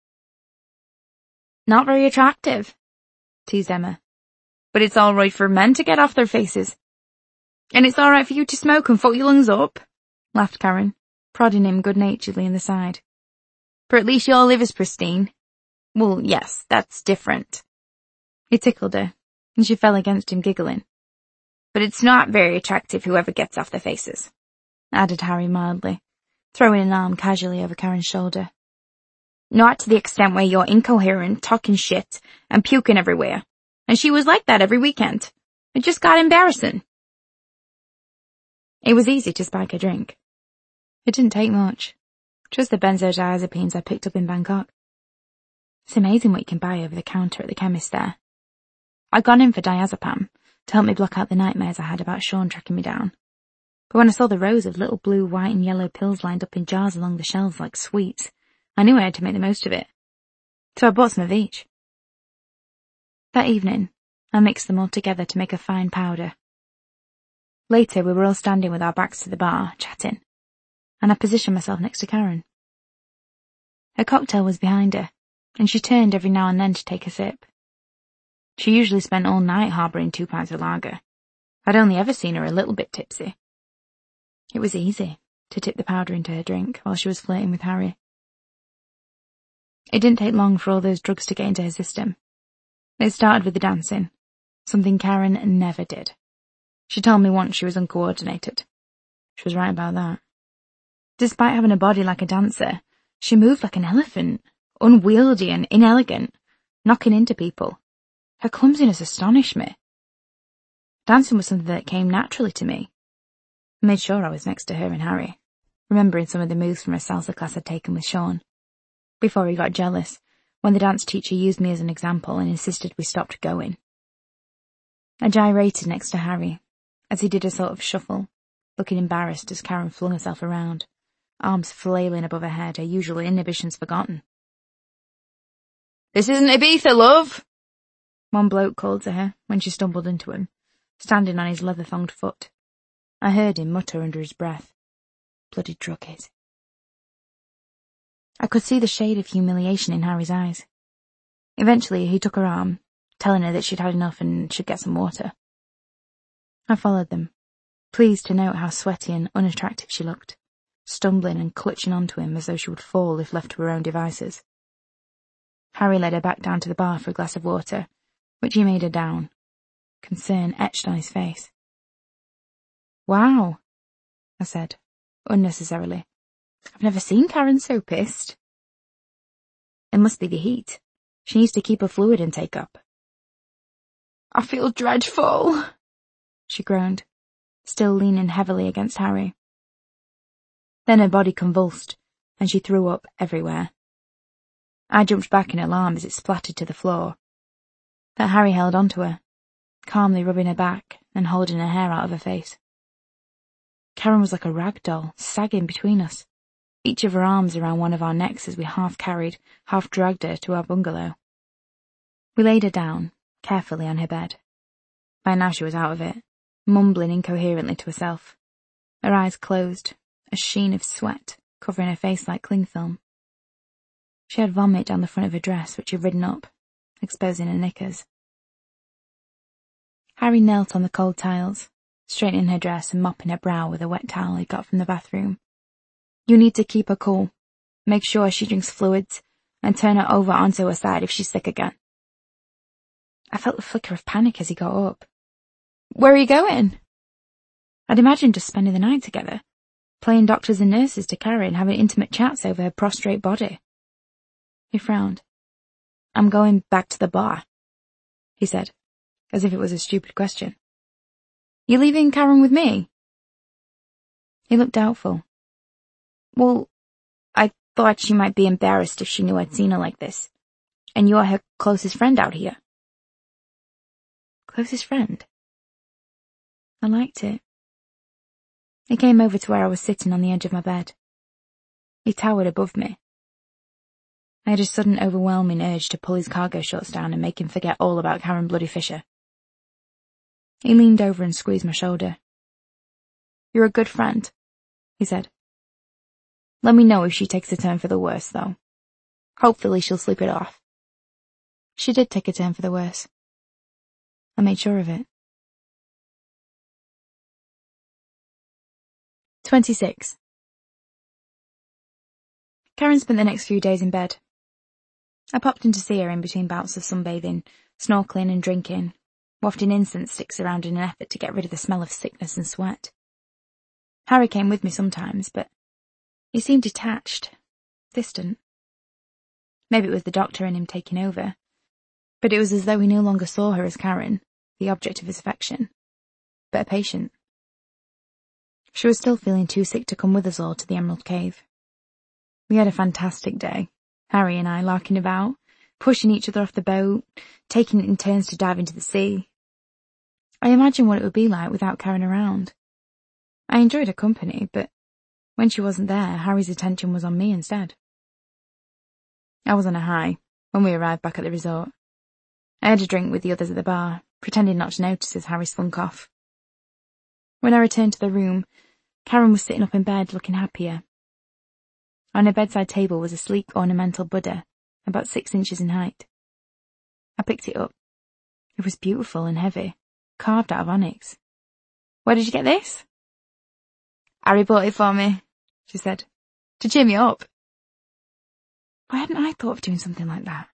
Not very attractive, teased Emma. But it's all right for men to get off their faces. And it's all right for you to smoke and fuck your lungs up, laughed Karen, prodding him good-naturedly in the side. For at least your liver's pristine. Well, yes, that's different. He tickled her, and she fell against him giggling. But it's not very attractive whoever gets off their faces, added Harry mildly, throwing an arm casually over Karen's shoulder. Not to the extent where you're incoherent, talking shit, and puking everywhere. And she was like that every weekend. It just got embarrassing. It was easy to spike a drink. It didn't take much. Just the benzodiazepines I picked up in Bangkok. It's amazing what you can buy over the counter at the chemist there. I'd gone in for diazepam to help me block out the nightmares I had about Sean tracking me down. But when I saw the rows of little blue, white and yellow pills lined up in jars along the shelves like sweets, I knew I had to make the most of it. So I bought some of each. That evening, I mixed them all together to make a fine powder. Later, we were all standing with our backs to the bar, chatting, and I positioned myself next to Karen. Her cocktail was behind her, and she turned every now and then to take a sip. She usually spent all night harbouring two pints of lager. I'd only ever seen her a little bit tipsy. It was easy to tip the powder into her drink while she was flirting with Harry. It didn't take long for all those drugs to get into her system. It started with the dancing, something Karen never did. She told me once she was uncoordinated. She was right about that. Despite having a body like a dancer, she moved like an elephant, unwieldy and inelegant, knocking into people. Her clumsiness astonished me. Dancing was something that came naturally to me. I made sure I was next to her and Harry, remembering some of the moves from a salsa class I'd taken with Sean. Before he got jealous, when the dance teacher used me as an example and insisted we stopped going. I gyrated next to Harry, as he did a sort of shuffle, looking embarrassed as Karen flung herself around, arms flailing above her head, her usual inhibitions forgotten. This isn't Ibiza, love, one bloke called to her when she stumbled into him, standing on his leather-thonged foot. I heard him mutter under his breath. Bloody druggies. I could see the shade of humiliation in Harry's eyes. Eventually he took her arm, telling her that she'd had enough and should get some water. I followed them, pleased to note how sweaty and unattractive she looked, stumbling and clutching onto him as though she would fall if left to her own devices. Harry led her back down to the bar for a glass of water, which he made her down, concern etched on his face. Wow, I said, unnecessarily. I've never seen Karen so pissed. It must be the heat. She needs to keep her fluid intake up. I feel dreadful, she groaned, still leaning heavily against Harry. Then her body convulsed, and she threw up everywhere. I jumped back in alarm as it splattered to the floor. But Harry held onto her, calmly rubbing her back and holding her hair out of her face. Karen was like a rag doll, sagging between us. each of her arms around one of our necks as we half-carried, half-dragged her to our bungalow. We laid her down, carefully on her bed. By now she was out of it, mumbling incoherently to herself. Her eyes closed, a sheen of sweat covering her face like cling film. She had vomit down the front of her dress, which had ridden up, exposing her knickers. Harry knelt on the cold tiles, straightening her dress and mopping her brow with a wet towel he got from the bathroom. You need to keep her cool, make sure she drinks fluids, and turn her over onto her side if she's sick again. I felt the flicker of panic as he got up. Where are you going? I'd imagined just spending the night together, playing doctors and nurses to Karen and having intimate chats over her prostrate body. He frowned. I'm going back to the bar, he said, as if it was a stupid question. You leaving Karen with me? He looked doubtful. Well, I thought she might be embarrassed if she knew I'd seen her like this. And you're her closest friend out here. Closest friend? I liked it. He came over to where I was sitting on the edge of my bed. He towered above me. I had a sudden overwhelming urge to pull his cargo shorts down and make him forget all about Karen Bloody Fisher. He leaned over and squeezed my shoulder. You're a good friend, he said. Let me know if she takes a turn for the worse, though. Hopefully she'll sleep it off. She did take a turn for the worse. I made sure of it. twenty-six. Karen spent the next few days in bed. I popped in to see her in between bouts of sunbathing, snorkeling and drinking, wafting incense sticks around in an effort to get rid of the smell of sickness and sweat. Harry came with me sometimes, but he seemed detached, distant. Maybe it was the doctor and him taking over, but it was as though he no longer saw her as Karen, the object of his affection, but a patient. She was still feeling too sick to come with us all to the Emerald Cave. We had a fantastic day, Harry and I larking about, pushing each other off the boat, taking it in turns to dive into the sea. I imagined what it would be like without Karen around. I enjoyed her company, but when she wasn't there, Harry's attention was on me instead. I was on a high when we arrived back at the resort. I had a drink with the others at the bar, pretending not to notice as Harry slunk off. When I returned to the room, Karen was sitting up in bed looking happier. On her bedside table was a sleek ornamental Buddha, about six inches in height. I picked it up. It was beautiful and heavy, carved out of onyx. Where did you get this? Harry bought it for me, she said, to cheer me up. Why hadn't I thought of doing something like that?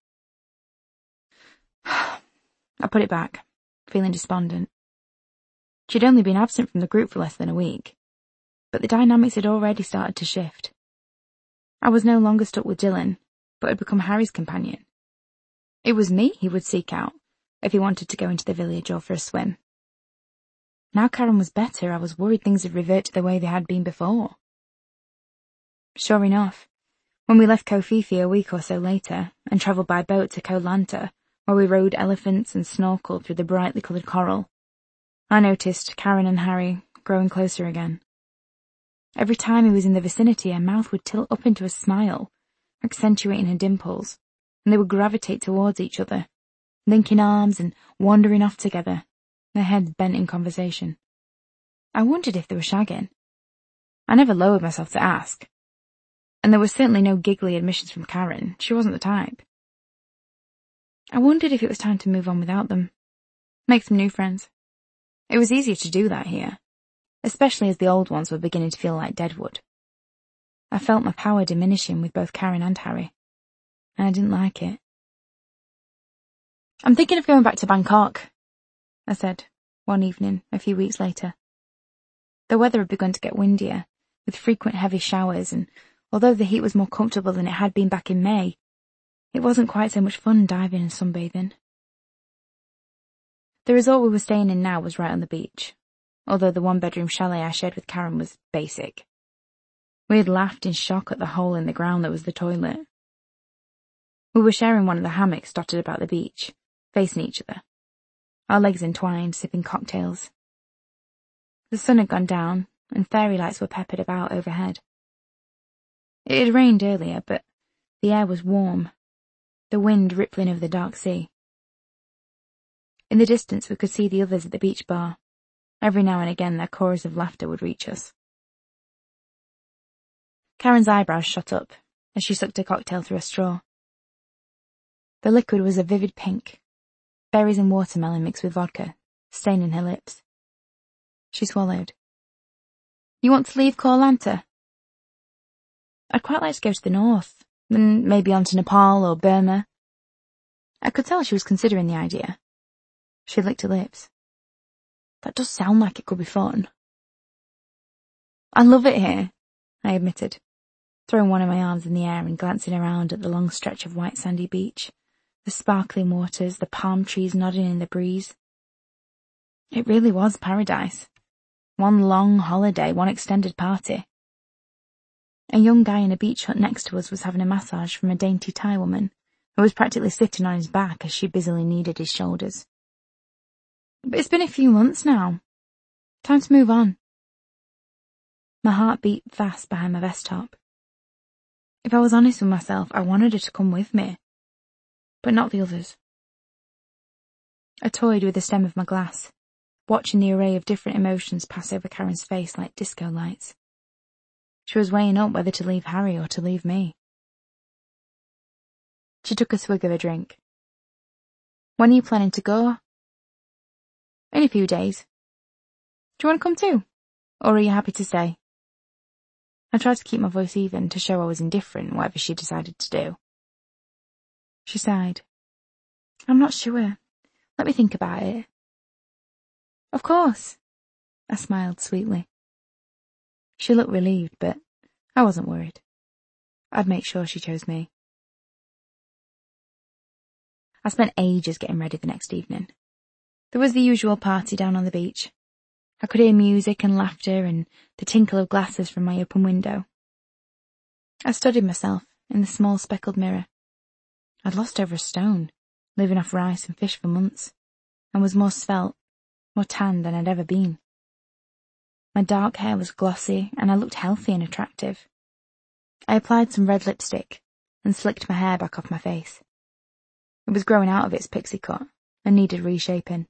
I put it back, feeling despondent. She'd only been absent from the group for less than a week, but the dynamics had already started to shift. I was no longer stuck with Dylan, but had become Harry's companion. It was me he would seek out if he wanted to go into the village or for a swim. Now Karen was better, I was worried things would revert to the way they had been before. Sure enough, when we left Kofifi a week or so later and travelled by boat to Koh Lanta, where we rode elephants and snorkeled through the brightly coloured coral, I noticed Karen and Harry growing closer again. Every time he was in the vicinity, her mouth would tilt up into a smile, accentuating her dimples, and they would gravitate towards each other, linking arms and wandering off together, their heads bent in conversation. I wondered if they were shagging. I never lowered myself to ask, and there were certainly no giggly admissions from Karen. She wasn't the type. I wondered if it was time to move on without them, make some new friends. It was easier to do that here, especially as the old ones were beginning to feel like deadwood. I felt my power diminishing with both Karen and Harry, and I didn't like it. I'm thinking of going back to Bangkok, I said, one evening, a few weeks later. The weather had begun to get windier, with frequent heavy showers, and although the heat was more comfortable than it had been back in May, it wasn't quite so much fun diving and sunbathing. The resort we were staying in now was right on the beach, although the one-bedroom chalet I shared with Karen was basic. We had laughed in shock at the hole in the ground that was the toilet. We were sharing one of the hammocks dotted about the beach, facing each other, our legs entwined, sipping cocktails. The sun had gone down, and fairy lights were peppered about overhead. It had rained earlier, but the air was warm, the wind rippling over the dark sea. In the distance we could see the others at the beach bar. Every now and again their chorus of laughter would reach us. Karen's eyebrows shot up as she sucked a cocktail through a straw. The liquid was a vivid pink, berries and watermelon mixed with vodka, staining her lips. She swallowed. You want to leave Koh Lanta? I'd quite like to go to the north, then maybe on to Nepal or Burma. I could tell she was considering the idea. She licked her lips. That does sound like it could be fun. I love it here, I admitted, throwing one of my arms in the air and glancing around at the long stretch of white sandy beach, the sparkling waters, the palm trees nodding in the breeze. It really was paradise. One long holiday, one extended party. A young guy in a beach hut next to us was having a massage from a dainty Thai woman, who was practically sitting on his back as she busily kneaded his shoulders. But it's been a few months now. Time to move on. My heart beat fast behind my vest top. If I was honest with myself, I wanted her to come with me, but not the others. I toyed with the stem of my glass, watching the array of different emotions pass over Karen's face like disco lights. She was weighing up whether to leave Harry or to leave me. She took a swig of a drink. When are you planning to go? In a few days. Do you want to come too? Or are you happy to stay? I tried to keep my voice even to show I was indifferent, whatever she decided to do. She sighed. I'm not sure. Let me think about it. Of course. I smiled sweetly. She looked relieved, but I wasn't worried. I'd make sure she chose me. I spent ages getting ready the next evening. There was the usual party down on the beach. I could hear music and laughter and the tinkle of glasses from my open window. I studied myself in the small speckled mirror. I'd lost over a stone, living off rice and fish for months, and was more svelte, more tanned than I'd ever been. My dark hair was glossy, and I looked healthy and attractive. I applied some red lipstick and slicked my hair back off my face. It was growing out of its pixie cut and needed reshaping.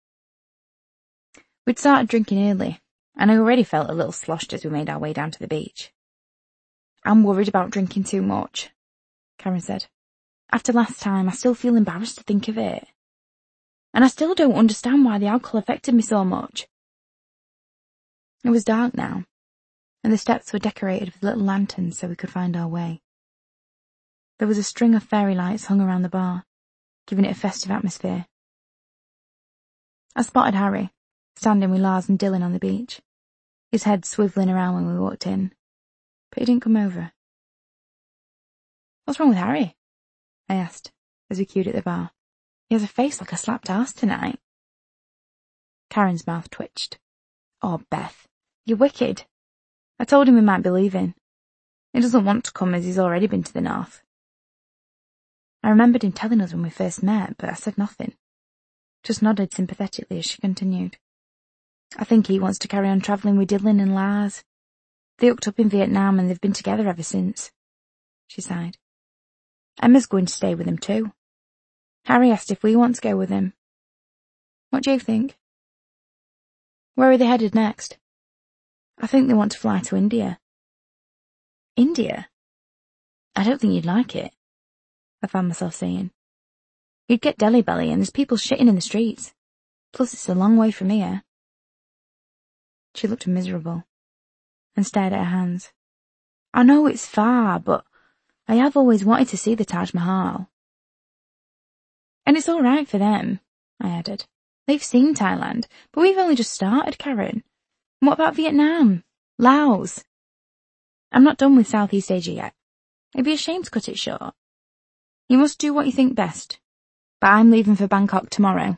We'd started drinking early, and I already felt a little sloshed as we made our way down to the beach. I'm worried about drinking too much, Karen said. After last time, I still feel embarrassed to think of it. And I still don't understand why the alcohol affected me so much. It was dark now, and the steps were decorated with little lanterns so we could find our way. There was a string of fairy lights hung around the bar, giving it a festive atmosphere. I spotted Harry, standing with Lars and Dylan on the beach, his head swivelling around when we walked in, but he didn't come over. What's wrong with Harry? I asked, as we queued at the bar. He has a face like a slapped arse tonight. Karen's mouth twitched. Oh, Beth, you're wicked. I told him we might be leaving. He doesn't want to come as he's already been to the north. I remembered him telling us when we first met, but I said nothing. Just nodded sympathetically as she continued. I think he wants to carry on travelling with Dylan and Lars. They hooked up in Vietnam and they've been together ever since. She sighed. Emma's going to stay with him too. Harry asked if we want to go with him. What do you think? Where are they headed next? I think they want to fly to India. India? I don't think you'd like it, I found myself saying. You'd get Delhi belly and there's people shitting in the streets. Plus it's a long way from here. She looked miserable and stared at her hands. I know it's far, but I have always wanted to see the Taj Mahal. And it's all right for them, I added. They've seen Thailand, but we've only just started, Karen. And what about Vietnam? Laos? I'm not done with Southeast Asia yet. It'd be a shame to cut it short. You must do what you think best. But I'm leaving for Bangkok tomorrow.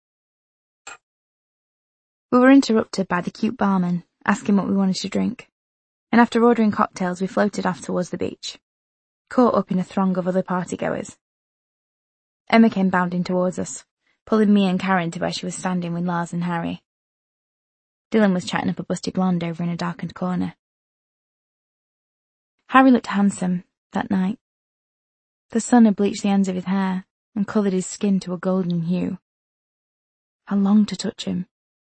We were interrupted by the cute barman, asking what we wanted to drink. And after ordering cocktails, we floated off towards the beach, caught up in a throng of other partygoers. Emma came bounding towards us, pulling me and Karen to where she was standing with Lars and Harry. Dylan was chatting up a busty blonde over in a darkened corner. Harry looked handsome that night. The sun had bleached the ends of his hair and coloured his skin to a golden hue. I longed to touch him,